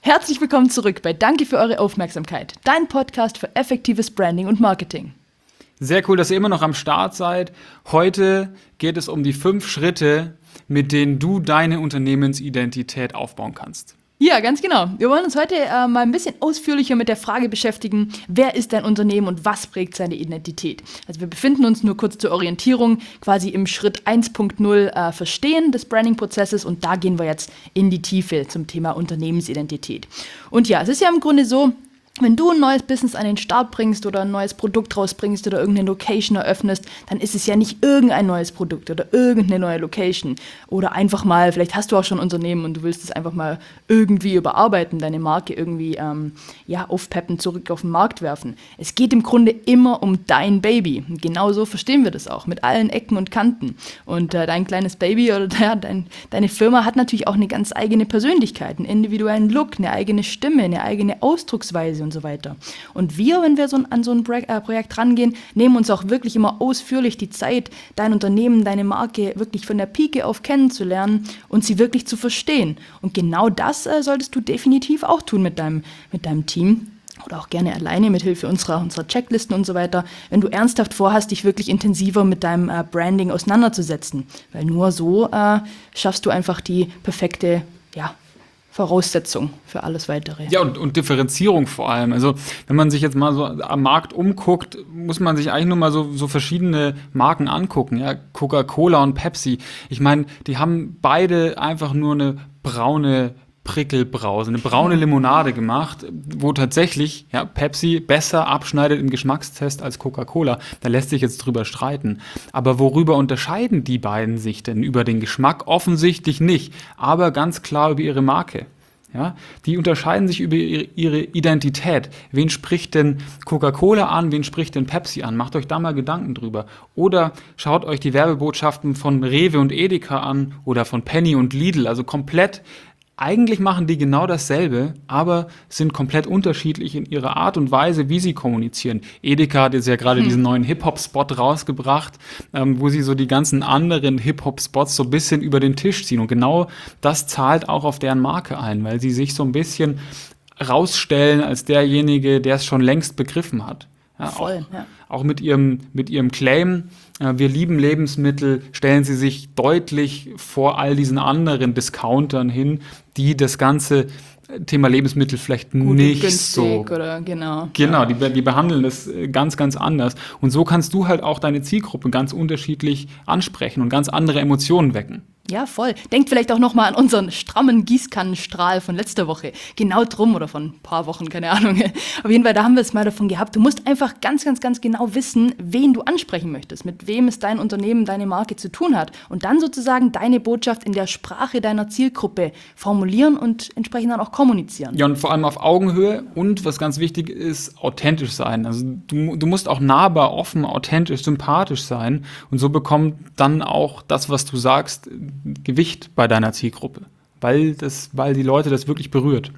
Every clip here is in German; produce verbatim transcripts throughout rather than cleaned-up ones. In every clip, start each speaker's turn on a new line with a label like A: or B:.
A: Herzlich willkommen zurück bei Danke für eure Aufmerksamkeit, dein Podcast für effektives Branding und Marketing.
B: Sehr cool, dass ihr immer noch am Start seid. Heute geht es um die fünf Schritte, mit denen du deine Unternehmensidentität aufbauen kannst.
A: Ja, ganz genau. Wir wollen uns heute äh, mal ein bisschen ausführlicher mit der Frage beschäftigen, wer ist dein Unternehmen und was prägt seine Identität? Also wir befinden uns nur kurz zur Orientierung quasi im Schritt eins Punkt null äh, Verstehen des Branding-Prozesses und da gehen wir jetzt in die Tiefe zum Thema Unternehmensidentität. Und ja, es ist ja im Grunde so, wenn du ein neues Business an den Start bringst oder ein neues Produkt rausbringst oder irgendeine Location eröffnest, dann ist es ja nicht irgendein neues Produkt oder irgendeine neue Location. Oder einfach mal, vielleicht hast du auch schon ein Unternehmen und du willst es einfach mal irgendwie überarbeiten, deine Marke irgendwie ähm, ja, aufpeppen, zurück auf den Markt werfen. Es geht im Grunde immer um dein Baby. Und genau so verstehen wir das auch, mit allen Ecken und Kanten. Und äh, dein kleines Baby oder ja, dein, deine Firma hat natürlich auch eine ganz eigene Persönlichkeit, einen individuellen Look, eine eigene Stimme, eine eigene Ausdrucksweise und so weiter. Und wir, wenn wir so an so ein Projekt rangehen, nehmen uns auch wirklich immer ausführlich die Zeit, dein Unternehmen, deine Marke wirklich von der Pike auf kennenzulernen und sie wirklich zu verstehen. Und genau das äh, solltest du definitiv auch tun mit deinem, mit deinem Team. Oder auch gerne alleine mit Hilfe unserer, unserer Checklisten und so weiter, wenn du ernsthaft vorhast, dich wirklich intensiver mit deinem äh, Branding auseinanderzusetzen. Weil nur so äh, schaffst du einfach die perfekte, ja, Voraussetzung für alles Weitere.
B: Ja, und, und Differenzierung vor allem. Also wenn man sich jetzt mal so am Markt umguckt, muss man sich eigentlich nur mal so, so verschiedene Marken angucken. Ja? Coca-Cola und Pepsi. Ich meine, die haben beide einfach nur eine braune Prickelbrause, eine braune Limonade gemacht, wo tatsächlich ja, Pepsi besser abschneidet im Geschmackstest als Coca-Cola. Da lässt sich jetzt drüber streiten. Aber worüber unterscheiden die beiden sich denn? Über den Geschmack offensichtlich nicht, aber ganz klar über ihre Marke. Ja, die unterscheiden sich über ihre Identität. Wen spricht denn Coca-Cola an, wen spricht denn Pepsi an? Macht euch da mal Gedanken drüber. Oder schaut euch die Werbebotschaften von Rewe und Edeka an oder von Penny und Lidl, also komplett. Eigentlich machen die genau dasselbe, aber sind komplett unterschiedlich in ihrer Art und Weise, wie sie kommunizieren. Edeka hat jetzt ja gerade hm. diesen neuen Hip-Hop-Spot rausgebracht, ähm, wo sie so die ganzen anderen Hip-Hop-Spots so ein bisschen über den Tisch ziehen. Und genau das zahlt auch auf deren Marke ein, weil sie sich so ein bisschen rausstellen als derjenige, der es schon längst begriffen hat. Ja,
A: Voll,
B: auch,
A: ja.
B: auch mit ihrem, mit ihrem Claim, äh, wir lieben Lebensmittel, stellen sie sich deutlich vor all diesen anderen Discountern hin, die das ganze Thema Lebensmittel vielleicht
A: Gut
B: nicht
A: günstig
B: so.
A: Oder genau.
B: Genau, die, die behandeln das ganz, ganz anders. Und so kannst du halt auch deine Zielgruppe ganz unterschiedlich ansprechen und ganz andere Emotionen wecken.
A: Ja, voll. Denkt vielleicht auch nochmal an unseren strammen Gießkannenstrahl von letzter Woche. Genau drum oder von ein paar Wochen, keine Ahnung. Auf jeden Fall, da haben wir es mal davon gehabt. Du musst einfach ganz, ganz, ganz genau wissen, wen du ansprechen möchtest, mit wem es dein Unternehmen, deine Marke zu tun hat. Und dann sozusagen deine Botschaft in der Sprache deiner Zielgruppe formulieren und entsprechend dann auch kommunizieren.
B: Ja, und vor allem auf Augenhöhe und, was ganz wichtig ist, authentisch sein. Also du, du musst auch nahbar, offen, authentisch, sympathisch sein. Und so bekommt dann auch das, was du sagst, Gewicht bei deiner Zielgruppe, weil, das, weil die Leute das wirklich berührt.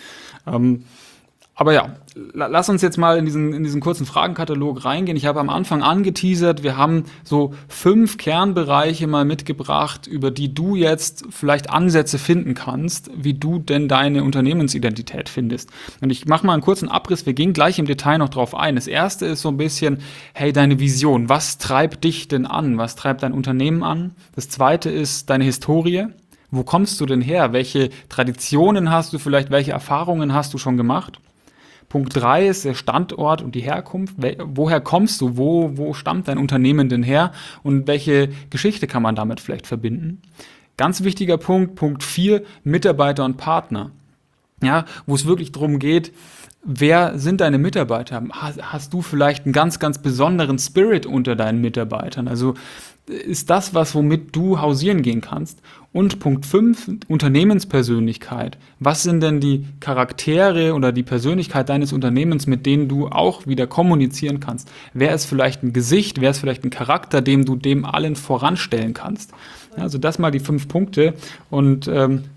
B: Ähm, aber ja, lass uns jetzt mal in diesen, in diesen kurzen Fragenkatalog reingehen. Ich habe am Anfang angeteasert, wir haben so fünf Kernbereiche mal mitgebracht, über die du jetzt vielleicht Ansätze finden kannst, wie du denn deine Unternehmensidentität findest. Und ich mache mal einen kurzen Abriss, wir gehen gleich im Detail noch drauf ein. Das erste ist so ein bisschen, hey, deine Vision, was treibt dich denn an? Was treibt dein Unternehmen an? Das zweite ist deine Historie. Wo kommst du denn her? Welche Traditionen hast du vielleicht? Welche Erfahrungen hast du schon gemacht? Punkt drei ist der Standort und die Herkunft. Woher kommst du? Wo, wo stammt dein Unternehmen denn her? Und welche Geschichte kann man damit vielleicht verbinden? Ganz wichtiger Punkt, Punkt vier, Mitarbeiter und Partner. Ja, wo es wirklich darum geht, wer sind deine Mitarbeiter? Hast du vielleicht einen ganz, ganz besonderen Spirit unter deinen Mitarbeitern? Also ist das was, womit du hausieren gehen kannst? Und Punkt fünf, Unternehmenspersönlichkeit. Was sind denn die Charaktere oder die Persönlichkeit deines Unternehmens, mit denen du auch wieder kommunizieren kannst? Wer ist vielleicht ein Gesicht, wer ist vielleicht ein Charakter, dem du dem allen voranstellen kannst? Ja, also das mal die fünf Punkte und ähm,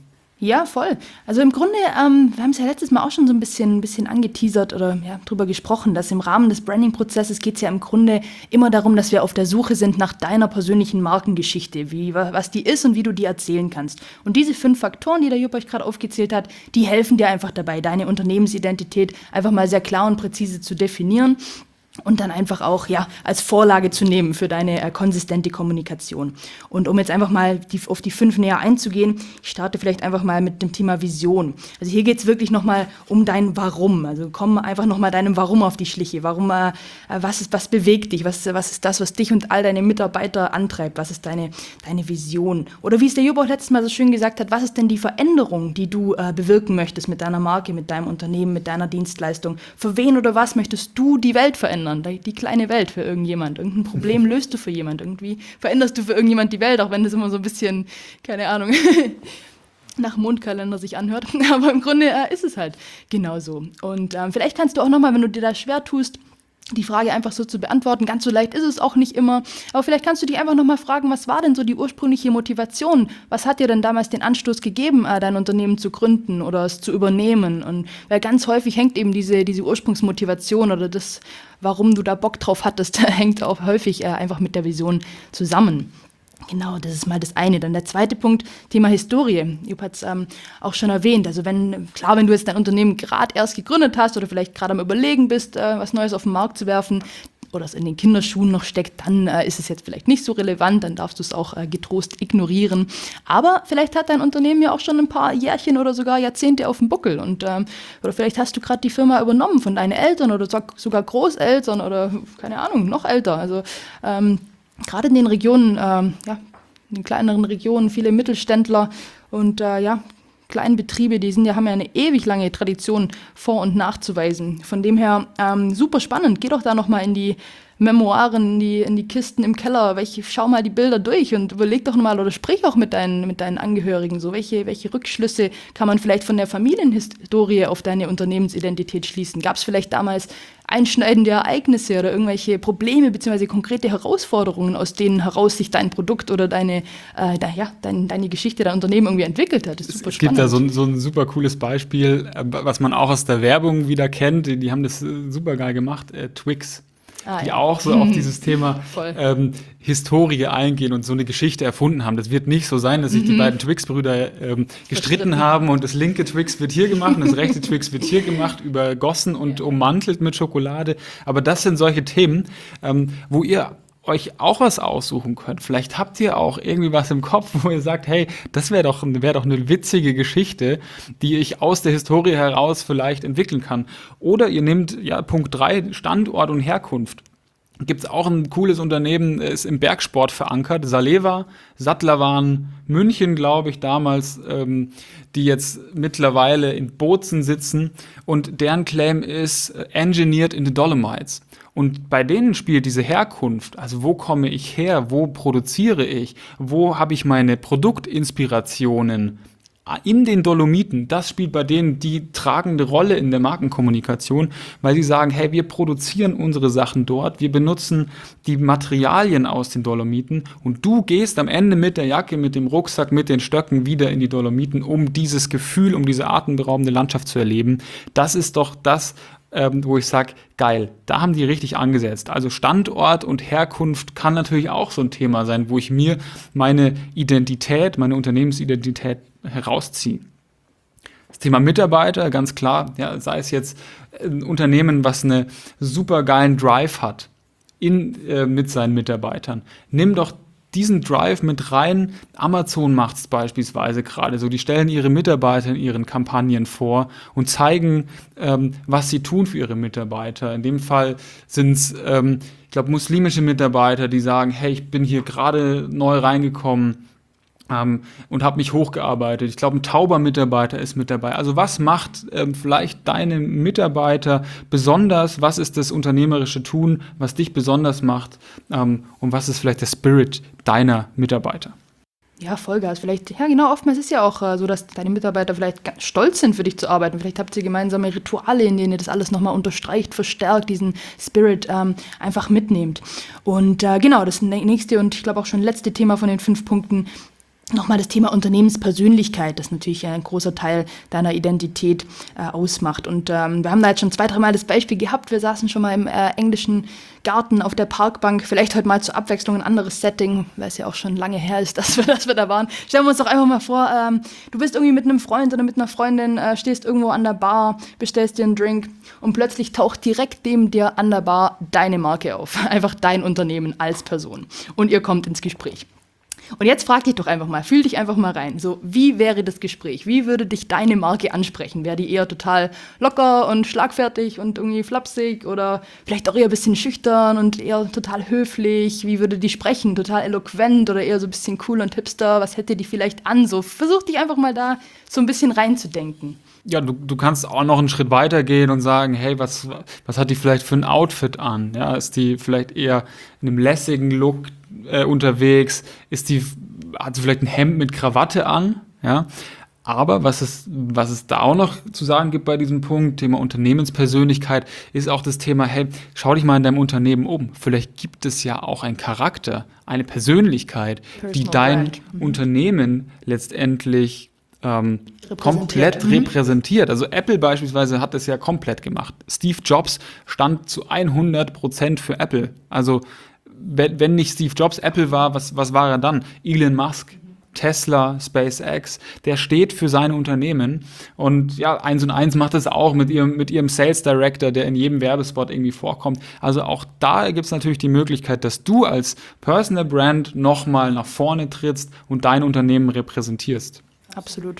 A: Ja, voll. Also im Grunde, ähm, wir haben es ja letztes Mal auch schon so ein bisschen, ein bisschen angeteasert oder ja, drüber gesprochen, dass im Rahmen des Branding-Prozesses geht es ja im Grunde immer darum, dass wir auf der Suche sind nach deiner persönlichen Markengeschichte, wie, was die ist und wie du die erzählen kannst. Und diese fünf Faktoren, die der Jupp euch gerade aufgezählt hat, die helfen dir einfach dabei, deine Unternehmensidentität einfach mal sehr klar und präzise zu definieren. Und dann einfach auch ja als Vorlage zu nehmen für deine äh, konsistente Kommunikation. Und um jetzt einfach mal die, auf die fünf näher einzugehen, ich starte vielleicht einfach mal mit dem Thema Vision. Also hier geht es wirklich nochmal um dein Warum. Also komm einfach nochmal deinem Warum auf die Schliche. Warum, äh, was ist, was bewegt dich? Was, was ist das, was dich und all deine Mitarbeiter antreibt? Was ist deine, deine Vision? Oder wie es der Jupp auch letztes Mal so schön gesagt hat, was ist denn die Veränderung, die du äh, bewirken möchtest mit deiner Marke, mit deinem Unternehmen, mit deiner Dienstleistung? Für wen oder was möchtest du die Welt verändern? Die kleine Welt für irgendjemand. Irgendein Problem löst du für jemand. Irgendwie veränderst du für irgendjemand die Welt, auch wenn das immer so ein bisschen, keine Ahnung, nach Mondkalender sich anhört. Aber im Grunde äh, ist es halt genauso. Und ähm, vielleicht kannst du auch nochmal, wenn du dir da schwer tust, die Frage einfach so zu beantworten. Ganz so leicht ist es auch nicht immer. Aber vielleicht kannst du dich einfach nochmal fragen, was war denn so die ursprüngliche Motivation? Was hat dir denn damals den Anstoß gegeben, dein Unternehmen zu gründen oder es zu übernehmen? Und weil ganz häufig hängt eben diese, diese Ursprungsmotivation oder das, warum du da Bock drauf hattest, hängt auch häufig einfach mit der Vision zusammen. Genau, das ist mal das eine. Dann der zweite Punkt, Thema Historie. Jupp hat es ähm, auch schon erwähnt. Also wenn, klar, wenn du jetzt dein Unternehmen gerade erst gegründet hast oder vielleicht gerade am Überlegen bist, äh, was Neues auf den Markt zu werfen oder es in den Kinderschuhen noch steckt, dann äh, ist es jetzt vielleicht nicht so relevant, dann darfst du es auch äh, getrost ignorieren. Aber vielleicht hat dein Unternehmen ja auch schon ein paar Jährchen oder sogar Jahrzehnte auf dem Buckel. Und, ähm, oder vielleicht hast du gerade die Firma übernommen von deinen Eltern oder sogar Großeltern oder, keine Ahnung, noch älter. Also ähm, gerade in den Regionen, ähm, ja, in den kleineren Regionen, viele Mittelständler und äh, ja, Kleinbetriebe, die sind ja, haben ja eine ewig lange Tradition vor- und nachzuweisen. Von dem her ähm, super spannend. Geh doch da nochmal in die Memoiren, in die, in die Kisten im Keller, welche, schau mal die Bilder durch und überleg doch nochmal oder sprich auch mit deinen, mit deinen Angehörigen, so welche, welche Rückschlüsse kann man vielleicht von der Familienhistorie auf deine Unternehmensidentität schließen? Gab es vielleicht damals einschneidende Ereignisse oder irgendwelche Probleme bzw. konkrete Herausforderungen, aus denen heraus sich dein Produkt oder deine, äh, da, ja, dein, deine Geschichte, dein Unternehmen irgendwie entwickelt hat? Das ist super
B: es
A: spannend.
B: gibt da so ein, so ein super cooles Beispiel, was man auch aus der Werbung wieder kennt. Die, die haben das super geil gemacht, äh, Twix. Ah, die ja. auch so auf dieses Thema ähm, Historie eingehen und so eine Geschichte erfunden haben. Das wird nicht so sein, dass sich mhm. die beiden Twix-Brüder ähm, gestritten haben und das linke Twix wird hier gemacht und das rechte Twix wird hier gemacht, übergossen und ja. ummantelt mit Schokolade. Aber das sind solche Themen, ähm, wo ihr euch auch was aussuchen könnt. Vielleicht habt ihr auch irgendwie was im Kopf, wo ihr sagt, hey, das wäre doch, wär doch eine witzige Geschichte, die ich aus der Historie heraus vielleicht entwickeln kann. Oder ihr nehmt, ja, Punkt drei, Standort und Herkunft. Gibt es auch ein cooles Unternehmen, ist im Bergsport verankert, Saleva, Sattlerwaren, München, glaube ich, damals, ähm, die jetzt mittlerweile in Bozen sitzen und deren Claim ist äh, Engineered in the Dolomites. Und bei denen spielt diese Herkunft, also wo komme ich her, wo produziere ich, wo habe ich meine Produktinspirationen in den Dolomiten, das spielt bei denen die tragende Rolle in der Markenkommunikation, weil sie sagen, hey, wir produzieren unsere Sachen dort, wir benutzen die Materialien aus den Dolomiten und du gehst am Ende mit der Jacke, mit dem Rucksack, mit den Stöcken wieder in die Dolomiten, um dieses Gefühl, um diese atemberaubende Landschaft zu erleben. Das ist doch das, Ähm, wo ich sage, geil, da haben die richtig angesetzt. Also Standort und Herkunft kann natürlich auch so ein Thema sein, wo ich mir meine Identität, meine Unternehmensidentität herausziehe. Das Thema Mitarbeiter, ganz klar, ja, sei es jetzt ein Unternehmen, was einen super geilen Drive hat in, äh, mit seinen Mitarbeitern. Nimm doch diesen Drive mit rein. Amazon macht es beispielsweise gerade so. Die stellen ihre Mitarbeiter in ihren Kampagnen vor und zeigen, ähm, was sie tun für ihre Mitarbeiter. In dem Fall sind es, ähm, ich glaube, muslimische Mitarbeiter, die sagen, hey, ich bin hier gerade neu reingekommen ähm, und habe mich hochgearbeitet. Ich glaube, ein tauber Mitarbeiter ist mit dabei. Also was macht ähm, vielleicht deine Mitarbeiter besonders? Was ist das unternehmerische Tun, was dich besonders macht? Ähm, und was ist vielleicht der Spirit deiner Mitarbeiter?
A: Ja, Vollgas. Vielleicht, ja genau, oftmals ist ja auch äh, so, dass deine Mitarbeiter vielleicht ganz stolz sind, für dich zu arbeiten. Vielleicht habt ihr gemeinsame Rituale, in denen ihr das alles nochmal unterstreicht, verstärkt, diesen Spirit ähm, einfach mitnehmt. Und äh, genau, das nächste und ich glaube auch schon letzte Thema von den fünf Punkten nochmal das Thema Unternehmenspersönlichkeit, das natürlich ein großer Teil deiner Identität äh, ausmacht. Und ähm, wir haben da jetzt schon zwei, dreimal das Beispiel gehabt. Wir saßen schon mal im äh, englischen Garten auf der Parkbank. Vielleicht heute mal zur Abwechslung ein anderes Setting, weil es ja auch schon lange her ist, dass wir, dass wir da waren. Stellen wir uns doch einfach mal vor, ähm, du bist irgendwie mit einem Freund oder mit einer Freundin, äh, stehst irgendwo an der Bar, bestellst dir einen Drink und plötzlich taucht direkt neben dir an der Bar deine Marke auf. Einfach dein Unternehmen als Person. Und ihr kommt ins Gespräch. Und jetzt frag dich doch einfach mal, fühl dich einfach mal rein. So, wie wäre das Gespräch? Wie würde dich deine Marke ansprechen? Wäre die eher total locker und schlagfertig und irgendwie flapsig oder vielleicht auch eher ein bisschen schüchtern und eher total höflich? Wie würde die sprechen? Total eloquent oder eher so ein bisschen cool und hipster? Was hätte die vielleicht an? So, versuch dich einfach mal da so ein bisschen reinzudenken.
B: Ja, du, du kannst auch noch einen Schritt weiter gehen und sagen, hey, was, was hat die vielleicht für ein Outfit an? Ja, ist die vielleicht eher in einem lässigen Look äh, unterwegs? Ist die, hat sie vielleicht ein Hemd mit Krawatte an? Ja, aber was es, was es da auch noch zu sagen gibt bei diesem Punkt, Thema Unternehmenspersönlichkeit, ist auch das Thema, hey, schau dich mal in deinem Unternehmen um. Vielleicht gibt es ja auch einen Charakter, eine Persönlichkeit, Personal die dein Brand. Unternehmen letztendlich Ähm, repräsentiert. komplett mhm. repräsentiert. Also Apple beispielsweise hat das ja komplett gemacht. Steve Jobs stand zu hundert Prozent für Apple. Also wenn, wenn nicht Steve Jobs Apple war, was, was war er dann? Elon Musk, Tesla, SpaceX, der steht für seine Unternehmen. Und ja, eins und eins macht das auch mit ihrem, mit ihrem Sales Director, der in jedem Werbespot irgendwie vorkommt. Also auch da gibt es natürlich die Möglichkeit, dass du als Personal Brand nochmal nach vorne trittst und dein Unternehmen repräsentierst.
A: Absolut.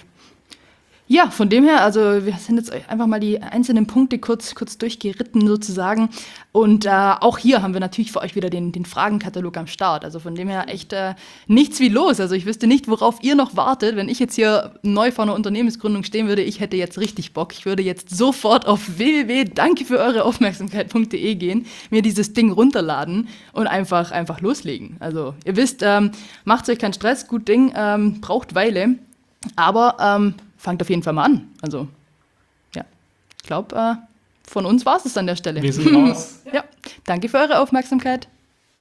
A: Ja, von dem her, also wir sind jetzt einfach mal die einzelnen Punkte kurz, kurz durchgeritten sozusagen. Und äh, auch hier haben wir natürlich für euch wieder den, den Fragenkatalog am Start. Also von dem her echt äh, nichts wie los. Also ich wüsste nicht, worauf ihr noch wartet. Wenn ich jetzt hier neu vor einer Unternehmensgründung stehen würde, ich hätte jetzt richtig Bock. Ich würde jetzt sofort auf w w w punkt danke für eure Aufmerksamkeit punkt d e gehen, mir dieses Ding runterladen und einfach, einfach loslegen. Also ihr wisst, ähm, macht euch keinen Stress, gut Ding, ähm, braucht Weile. Aber ähm, fangt auf jeden Fall mal an. Also, ja, ich glaube, äh, von uns war es an der Stelle.
B: Wir sind raus.
A: Ja, danke für eure Aufmerksamkeit.